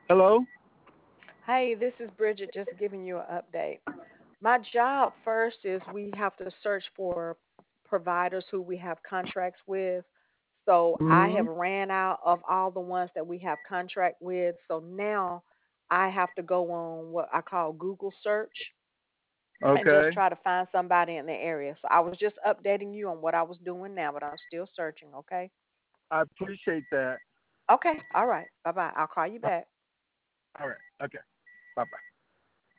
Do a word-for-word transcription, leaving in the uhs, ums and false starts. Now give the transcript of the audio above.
Hello? Hey, this is Bridget just giving you an update. My job first is we have to search for providers who we have contracts with. So I Hmm. have ran out of all the ones that we have contract with. So now I have to go on what I call Google search and just Okay. try to find somebody in the area. So I was just updating you on what I was doing now, but I'm still searching, okay? I appreciate that. Okay, all right. Bye bye. I'll call you back. All right. Okay. Bye bye.